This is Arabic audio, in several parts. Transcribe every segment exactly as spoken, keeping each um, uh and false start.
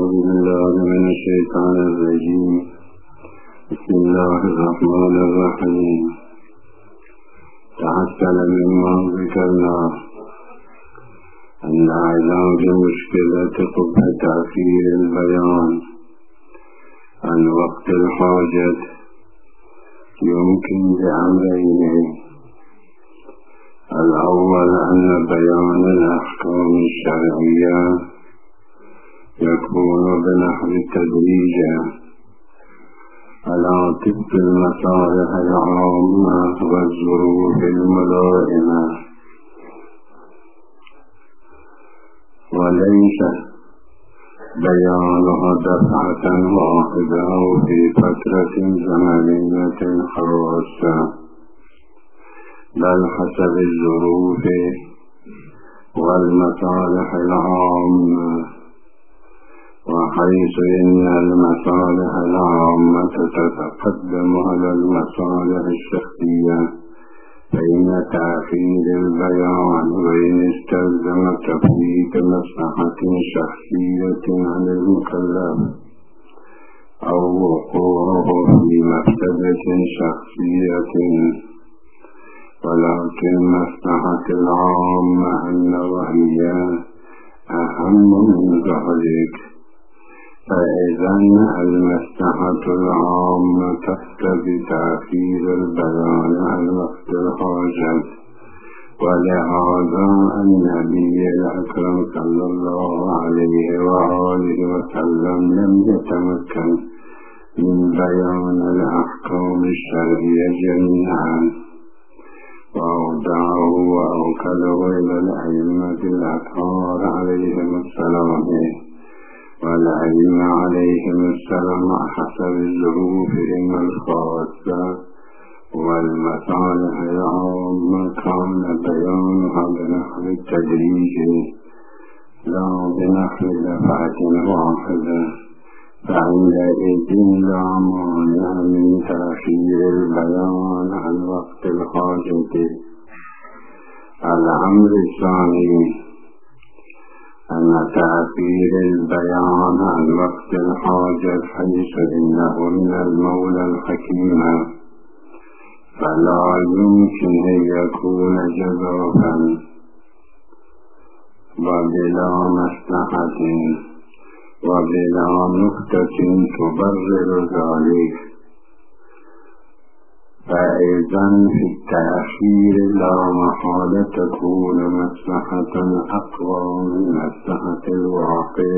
أعوذ بالله من الشيطان الرجيم. بسم الله الرحمن الرحيم. تحصل مما ذكرنا أن علاج مشكلة قبح تأخير البيان عن وقت الحاجة يمكن بأمرين: الأول أن بيان الأحكام الشرعية يكون بنحو التدريج على طبق المصالح العامة والظروف الملائمة، وليس بيانها دفعة واحدة في فترة زمنية خاصة، بل حسب الظروف والمصالح العامة، وحيث إن المصالح العامة تتقدم على المصالح الشخصية فإن تأخير البيان وإن استلزم تفويت مصلحة شخصية عن المكلف أو وقوعه في مفسدة شخصية، ولكن مصلحة العامة النوعية أهم من ذلك، فإذا المصلحة العامة تقتضي تأخير البيان عن وقت الحاجة. ولهذا النبي الأكرم صلى الله عليه وآله وسلم لم يتمكن من بيان الأحكام الشرعية جميعا، وأودعه وأوكله إلى الأئمة الأطهار عليهم السلام، والأئمة عليهم السلام حسب ظروفهم الخاصة والمصالح العامة كان بيانها بنحو التدريج لا بنحو دفعة واحدة، فعندئذ لا مانع من تأخير البيان عن وقت الحاجة. الأمر الثاني أن تأخير البيان عن وقت الحاجة حيث إنه من المولى الحكيم فلا يمكن أن يكون جزافا وبلا مصلحة وبلا نقطة تبرر ذلك، فإذا في التأخير لا محالة تكون مصلحة أقوى من مصلحة الواقع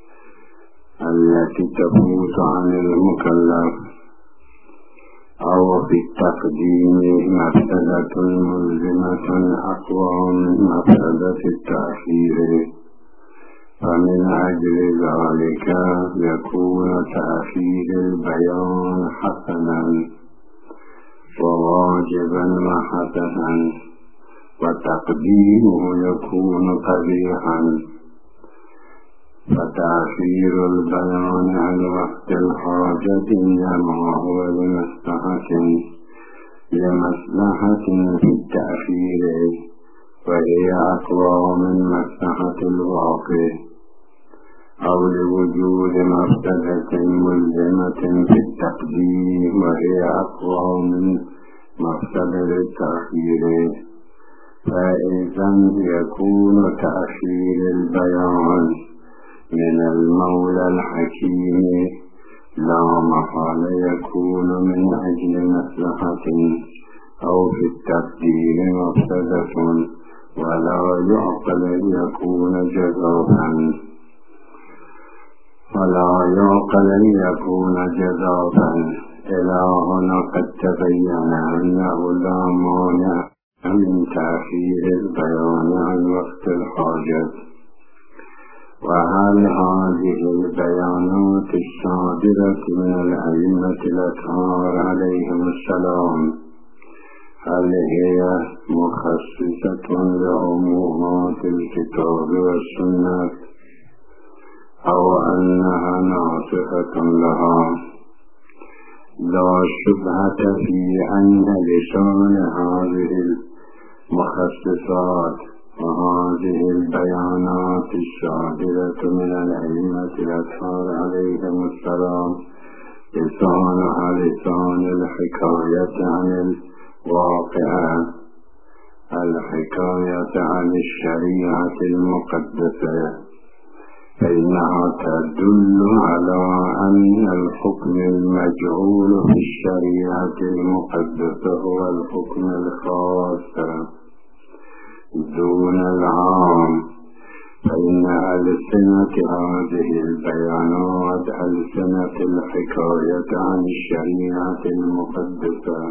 التي تفوت عن المكلف، أو في التقديم مفسدة ملزمة أقوى من مفسدة التأخير، فمن أجل ذلك يكون تأخير البيان حسنا وواجبا وحسنا، وتقديمه يكون قبيحا. فتأخير البيان عن وقت الحاجة إنما هو لمصلحة لمصلحة في التأخير، وهي أقوى من مصلحة الواقع، أو لوجود مفسدة ملزمة في التقديم وهي أقوى من مفسدة التأخير، فإذا يكون تأخير البيان من المولى الحكيم لا محالة يكون من أجل مصلحة أو في التقديم مفسدة، ولا يعقل يكون جزافا ولا يعقل يكون جزافا. إلى هنا قد تبين أنه لا مانع من تأخير البيان عن وقت الحاجة. وهل هذه البيانات الصادرة من الأئمة الأطهار عليهم السلام هل هي مخصصة لعمومات الكتاب والسنة أو أنها ناصحة لها؟ لا شبهة في أن لسان هذه المخصصات وهذه البيانات الصادرة من الأئمة الأطهار عليهم السلام لسانها لسان الحكاية عن الواقع، الحكاية عن الشريعة المقدسة، فإنها تدل على أن الحكم المجعول في الشريعة المقدسة هو الحكم الخاص دون العام، فإن ألسنة هذه البيانات ألسنة الحكاية عن الشريعة المقدسة،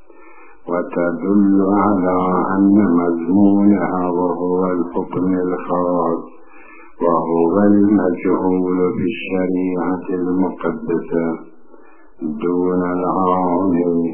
وتدل على أن مضمونها وهو الحكم الخاص وهو المجعول في الشريعة المقدسة دون العام،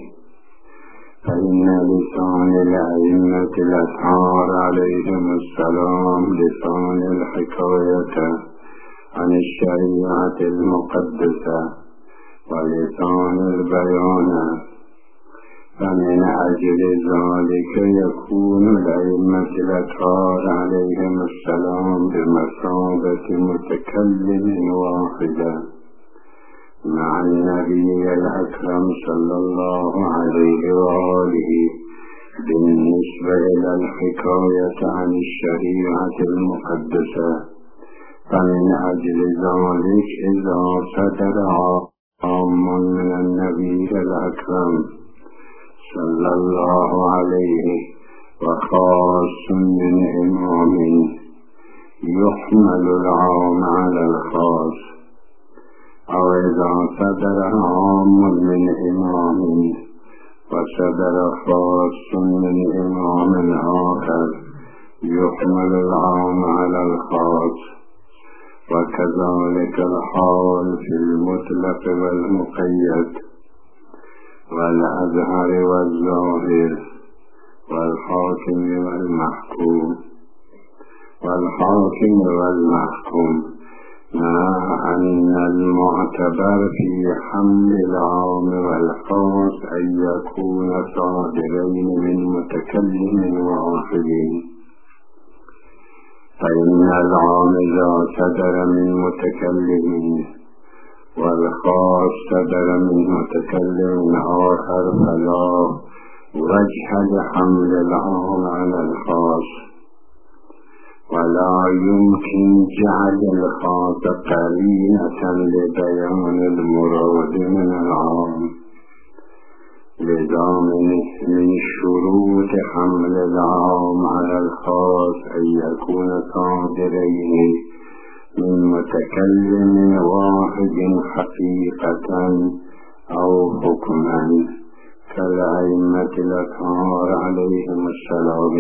فإن لسان الأئمة الأطهار عليهم السلام لسان الحكاية عن الشريعة المقدسة ولسان البيان، فمن أجل ذلك يكون الأئمة الأطهار عليهم السلام بمثابة متكلم واحدا مع النبي الأكرم صلى الله عليه وآله بالنسبة إلى الحكاية عن الشريعة المقدسة. فمن أجل ذلك إذا صدر عام من النبي الأكرم صلى الله عليه وخاص من إمام يحمل العام على الخاص، أو إذا صدر عام من إمام وصدر خاص من إمام آخر يحمل العام على الخاص، وكذلك الحال في المطلق والمقيد والأظهر والظاهر والحاكم والمحكوم والحاكم والمحكوم، مع أن المعتبر في حمل العام والخاص أن يكون صادرين من متكلم واحد، فإن العام إذا صدر من متكلم والخاص صدر من متكلم آخر فلا وجه لحمل العام على الخاص، ولا يمكن جعل الخاص قرينة لبيان المراد من العام. لذا من شروط حمل العام على الخاص أن يكون صادرين من متكلم واحد حقيقة أو حكما كالأئمة الأطهار عليهم السلام.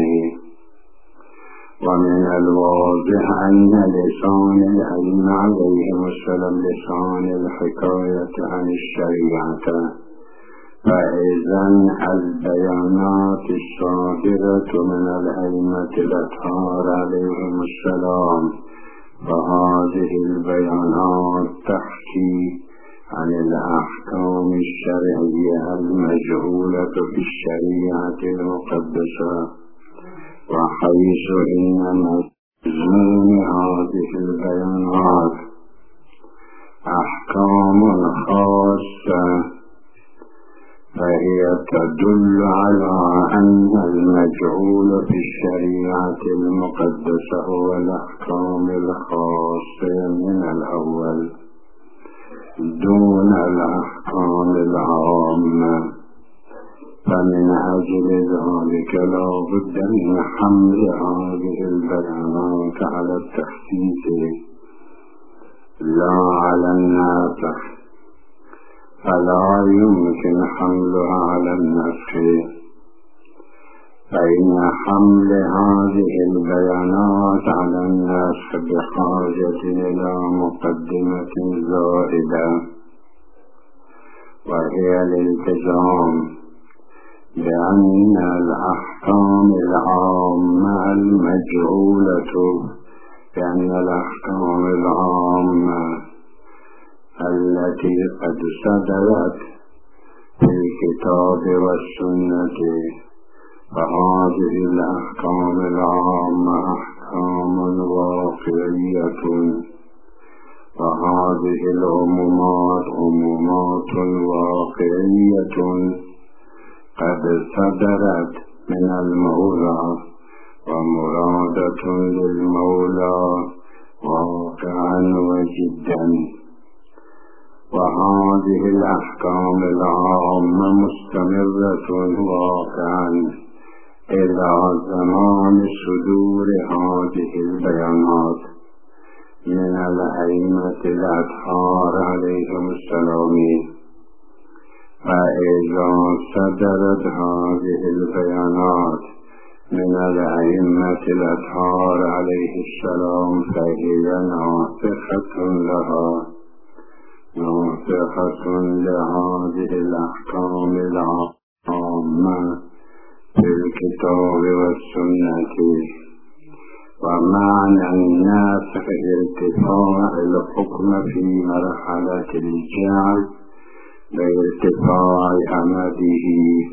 ومن الواضح أن لسان الأئمة عليهم السلام لسان الحكاية عن الشريعة، فإذا البيانات الصادرة من الأئمة الأطهار عليهم السلام فهذه البيانات تحكي عن الأحكام الشرعية المجعولة في الشريعة المقدسة، وحيث إن مضمون هذه البيانات أحكام خاصة فهي تدل على أن المجعول في الشريعة المقدسة هو الأحكام الخاصة من الأول دون الأحكام العامة. فمن أجل ذلك لا بد من حمل هذه البيانات على التخصيص لا على الناسخ، فلا يمكن حملها على النسخ، فإن حمل هذه البيانات على النسخ بحاجة إلى مقدمة زائدة، وهي الالتزام بأن الأحكام العامة المجعولة بأن الأحكام العامة التي قد صدرت في الكتاب والسنة فهذه الأحكام العامة أحكام واقعية، وهذه العمومات عمومات واقعية قد صدرت من المولى ومرادة للمولى واقعا وجدا. وهذه الأحكام العامة مستمرة واقعا إلى زمان صدور هذه البيانات من الأئمة الأطهار عليهم السلام. فإذا صدرت هذه البيانات من الأئمة الأطهار عليه السلام فهي ناسخة لها ناسخة لهذه الأحكام العامة في الكتاب والسنة. ومعنى الناسخ ارتفاع الحكم في مرحلة الجعل بارتفاع أمده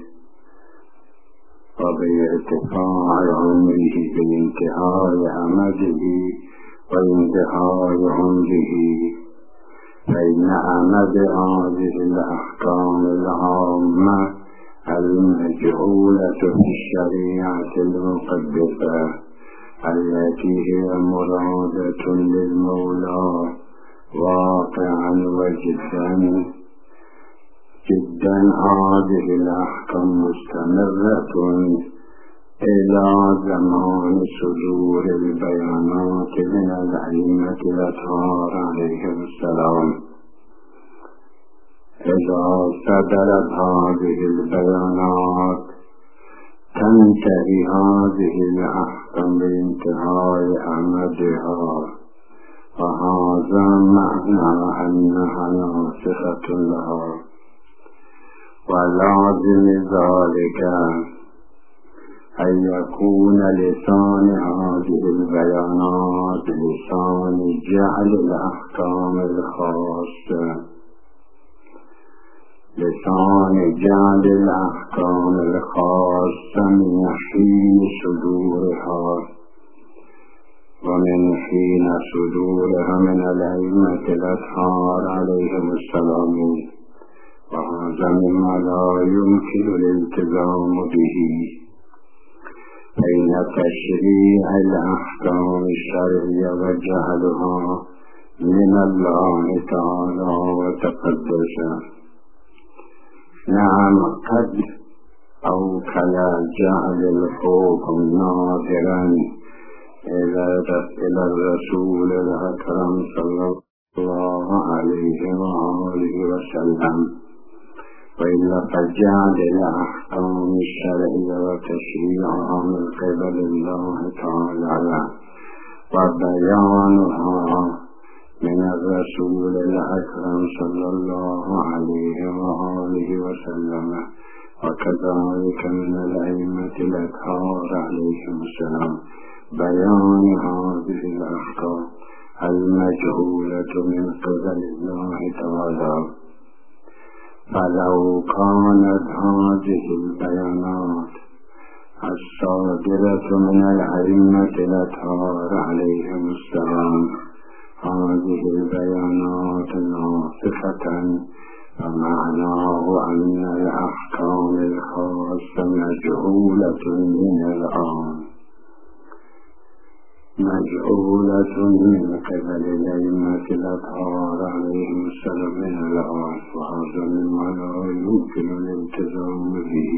وبارتفاع عمره بانتهاء أمده وانتهاء عمره. فإن أمد هذه الأحكام العامة المجعولة في الشريعة المقدسة التي هي مرادة للمولى واقعا وجدا جدا. هذه الأحكام مستمرة إلى زمان صدور البيانات من الأئمة الأطهار عليهم السلام. إذا صدرت هذه البيانات تنتهي هذه الأحكام بانتهاء أمدها، وهذا معنى أنها ناسخة لها. ولازم ذلك أن يكون لسان هذه البيانات لسان جعل الأحكام الخاصة، لسان جعل الأحكام الخاصة من حين صدورها ومن حين صدورها من الأئمة الأطهار عليهم السلام. وهذا مما لا يمكن الالتزام به، فإن تشريع الأحكام الشرعية وجعلها من الله تعالى وتقدس. نعم قد أوكل جعل الحكم ناظرا إلى الرسول الأكرم صلى الله عليه وآله وسلم، وإلا فجعل الأحكام الشرعية وتشريعها من قبل الله تعالى وبيانها من الرسول الأكرم صلى الله عليه وآله وسلم، وكذلك من الأئمة الأطهار عليهم السلام بيان هذه الأحكام المجهولة من قبل الله تعالى. فلو كانت هذه البيانات الصادرة من الأئمة الأطهار عليهم السلام هذه البيانات ناسخة، فمعناه أن الأحكام الخاصة مجهولة من الآن مجهولة من قبل الأئمة الأطهار عليهم السلام من الآن، وهذا مما لا يمكن الالتزام به.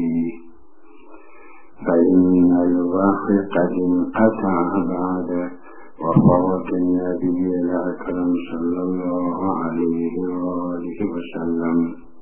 فإن الوحي قد انقطع بعد وفاة النبي الأكرم صلى الله عليه وآله وسلم،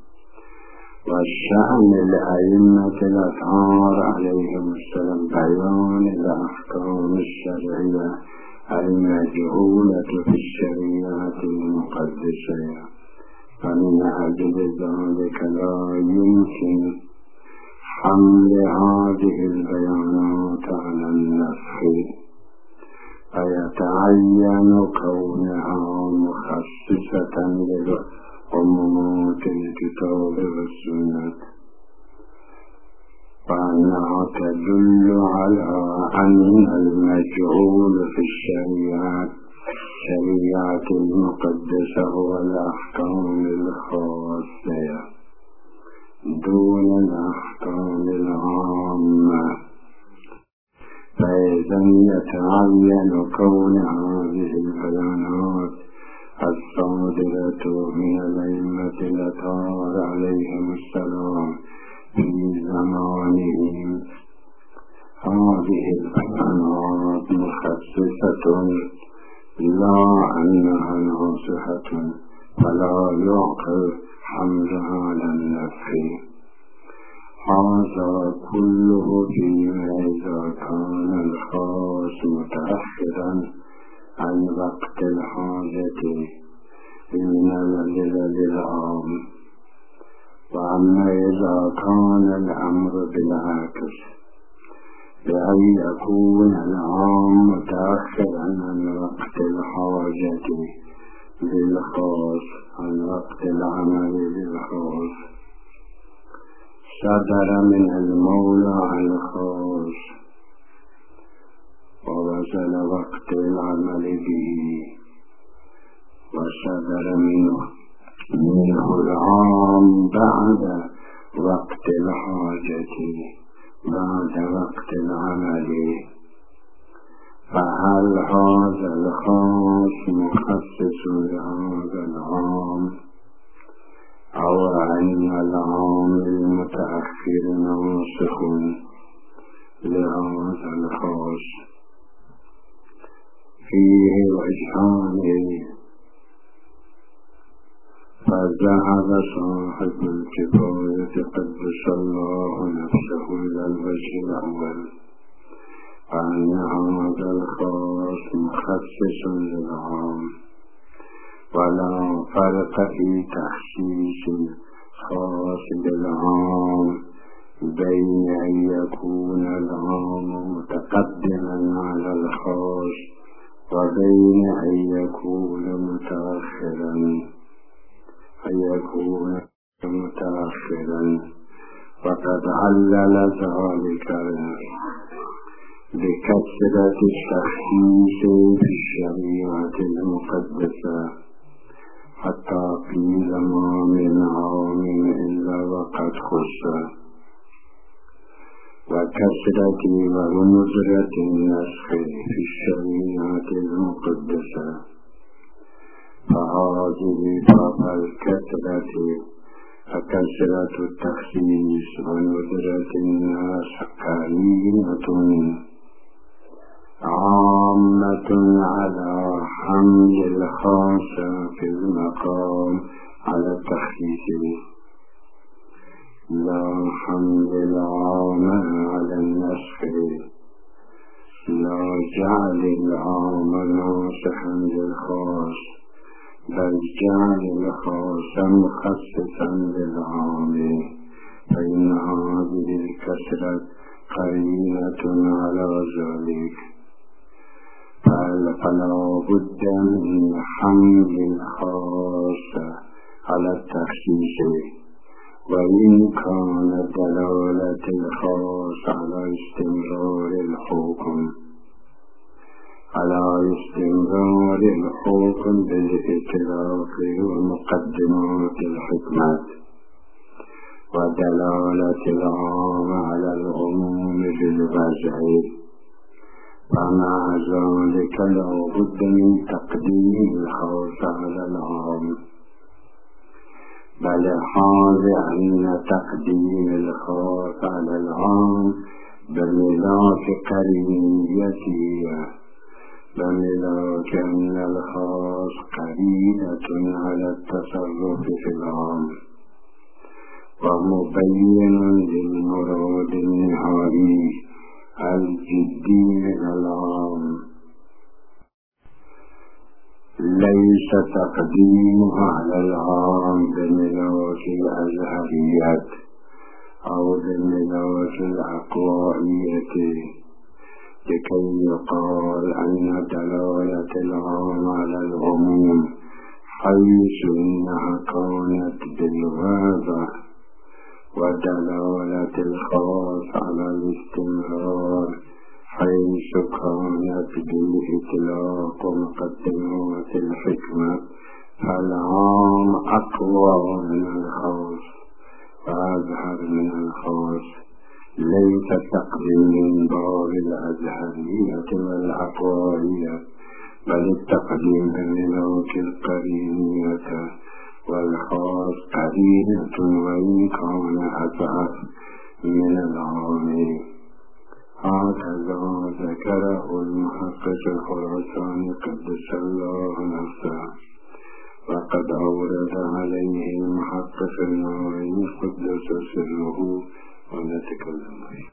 والشأن الأئمة الأطهار عليهم السلام بيان الأحكام الشرعية المجهولة في الشريعة المقدسة. فمن أجل ذلك لا يمكن حمل هذه البيانات على النسخ، فيتعين كونها مخصصة لعمومات الكتاب والسنة. وأنها تدل على أن المجعول في الشريعة شريعة المقدسة هو الأحكام الخاصة دون الأحكام العامة. فإذا يتعين كون هذه البيانات الصادرة من الأئمة الأطهار عليهم السلام في زمانهم هذه البيانات مخصصة لا أنها ناصحة فلا يعقل حملها على النفي. هذا كله فيما إذا كان الخاص متأخرا عن وقت الحاجة من الجلد العام. وأما إذا كان الأمر بالعكس بأن يكون العام متأخرا عن وقت الحاجة للخاص عن وقت العمل للخاص صدر من المولى على الخاص ووصل وقت العمل به وصدر منه منه العام بعد وقت الحاجة بعد وقت العمل. فهل هذا الخاص مخصص لهذا العام أو أن العام المتأخر ناسخ لهذا الخاص؟ فيه وجهان. فذهب صاحب الكفاية قدس الله نفسه إلى الوجه الأول أن هذا الخاص مخصص للعام ولا فرق في تخصيص الخاص بالعام بين أن يكون العام متقدما على الخاص وبين أن يكون متأخرا أن يكون متأخرا. وقد علل ذلك بكثرة التخصيص في الشريعة المقدسة حتى قيل ما من عام إلا وقد خص وكثرة وندرة النسخ في الشريعة المقدسة. فهذه فالكثرة فكثرة التخصيص وندرة النسخ قرينة عامة على حمل الخاص في المقام على التخصيص لا حمل العام على النسخ لا جعل العام ناسخا للخاص بل جعل الخاص مخصصا للعام. فإن هذه الكثرة قرينة على ذلك فلا بد من حمل الخاص على التخصيص. وإن كان دلالة الخاص على استمرار الحكم على استمرار الحكم بالإطلاق ومقدمات الحكمة ودلالة العام على العموم بالوضع. فمع ذلك لا بد من تقديم الخاص على العام بل حاذ أن تقديم الخاص على العام بملاك قرينيته بملاك أن الخاص قرينة على التصرف في العام ومبين للمراد النهائي الجدي من العام ليس تقديمها على العام بملاك الأزهريات أو بملاك العقائية لكي يقال أن دلالة العام على العموم حيث إنها كانت بالواضح ودلالة الخاص على الاستمرار حيث كانت بالإطلاق مقدمات الحكمة فالعام أقوى من الخاص وأظهر من الخاص، ليس تقديم من باب الأزهرية والعقوائية، بل التقديم من القرينية، والخاص قرينة وإن كان أضعف من العام. هكذا ذكره المحقق الخراساني قدس الله نفسه، وقد أورد عليه المحقق النووي قدس سره ونتكلم